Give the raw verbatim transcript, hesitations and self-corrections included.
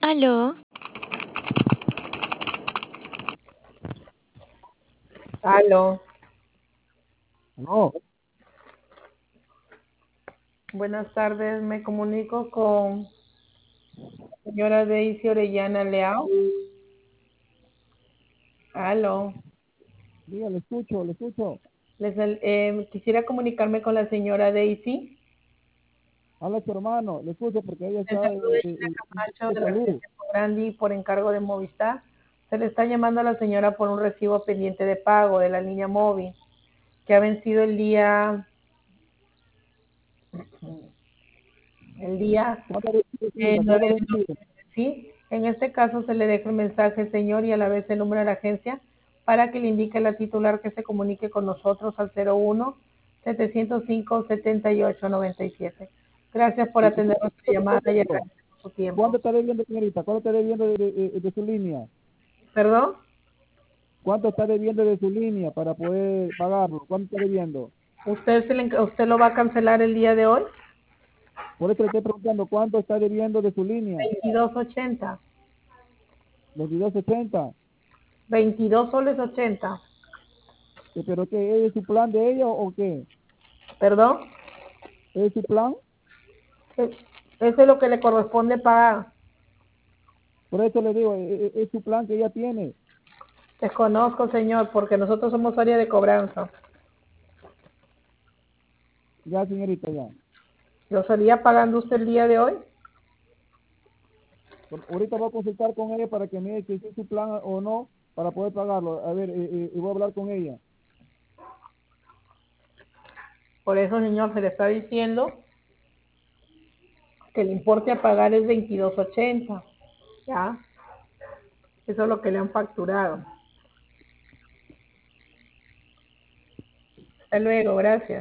Aló, Aló, No, buenas tardes. Me comunico con señora Daisy Orellana Leao. Aló, diga, le escucho, le escucho. Les, eh, quisiera comunicarme con la señora Daisy. Habla su hermano, le escucho porque ella Les está saluda en, Gina en- Camacho de de la salud. agencia Grandi por encargo de Movistar. Se le está llamando a la señora por un recibo pendiente de pago de la línea móvil que ha vencido el día, el día ¿Cuánto le eh, señorita? nueve ¿Cuánto le de noviembre. ¿Sí? En este caso se le deja el mensaje, señor, y a la vez el número de la agencia para que le indique a la titular que se comunique con nosotros al cero uno, setecientos cinco, setenta y ocho, noventa y siete. Gracias por atender nuestra llamada y agradecemos su ¿Cuánto tiempo. está debiendo, señorita? ¿Cuánto está debiendo de, de- de- de su línea? ¿Perdón? ¿Cuánto está debiendo de su línea para poder pagarlo? ¿Cuánto está debiendo? ¿Usted, se le, enc- ¿Usted lo va a cancelar el día de hoy? Por eso le estoy preguntando, ¿cuánto está debiendo de su línea? veintidós ochenta. veintidós ochenta. veintidós soles ochenta. Eh, ¿Pero qué? ¿Es su plan de ella o qué? ¿Perdón? ¿Es su plan? Es- Eso es lo que le corresponde pagar. Por eso le digo, ¿es, es- es su plan que ella tiene? Desconozco, señor, porque nosotros somos área de cobranza. Ya, señorita, ya. ¿Lo estaría pagando usted el día de hoy? Por- Ahorita voy a consultar con ella para que me diga si es su plan o no para poder pagarlo. A ver, eh, eh, y voy a hablar con ella. Por eso, señor, se le está diciendo que el importe a pagar es veintidós ochenta. ¿Ya? Eso es lo que le han facturado. Hasta luego, gracias.